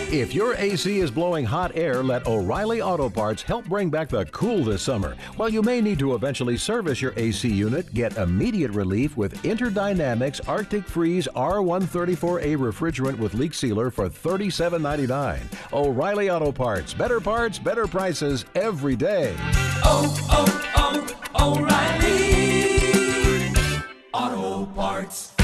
If your AC is blowing hot air, let O'Reilly Auto Parts help bring back the cool this summer. While you may need to eventually service your AC unit, get immediate relief with Interdynamics Arctic Freeze R134A refrigerant with leak sealer for $37.99. O'Reilly Auto Parts. Better parts, better prices every day. Oh, oh, oh, O'Reilly Auto Parts.